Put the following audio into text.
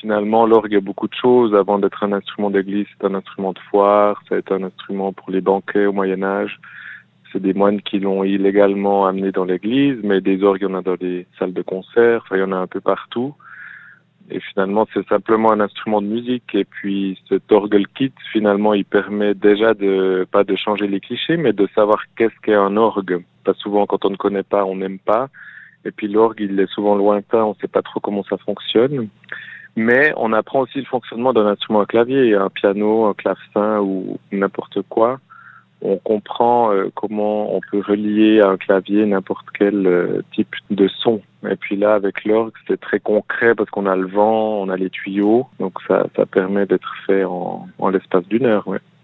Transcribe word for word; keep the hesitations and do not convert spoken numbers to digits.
finalement, l'orgue a beaucoup de choses. Avant d'être un instrument d'église, c'est un instrument de foire, ça a été un instrument pour les banquets au Moyen-Âge. C'est des moines qui l'ont illégalement amené dans l'église, mais des orgues, il y en a dans les salles de concert, enfin, il y en a un peu partout. Et finalement, c'est simplement un instrument de musique. Et puis, cet orgle kit, finalement, il permet déjà de, pas de changer les clichés, mais de savoir qu'est-ce qu'est un orgue. Parce que souvent, quand on ne connaît pas, on n'aime pas. Et puis, l'orgue, il est souvent lointain, on ne sait pas trop comment ça fonctionne. Mais on apprend aussi le fonctionnement d'un instrument à clavier, un piano, un clavecin ou n'importe quoi. On comprend euh, comment on peut relier à un clavier n'importe quel euh, type de son. Et puis là, avec l'orgue, c'est très concret parce qu'on a le vent, on a les tuyaux. Donc ça, ça permet d'être fait en, en l'espace d'une heure. Ouais.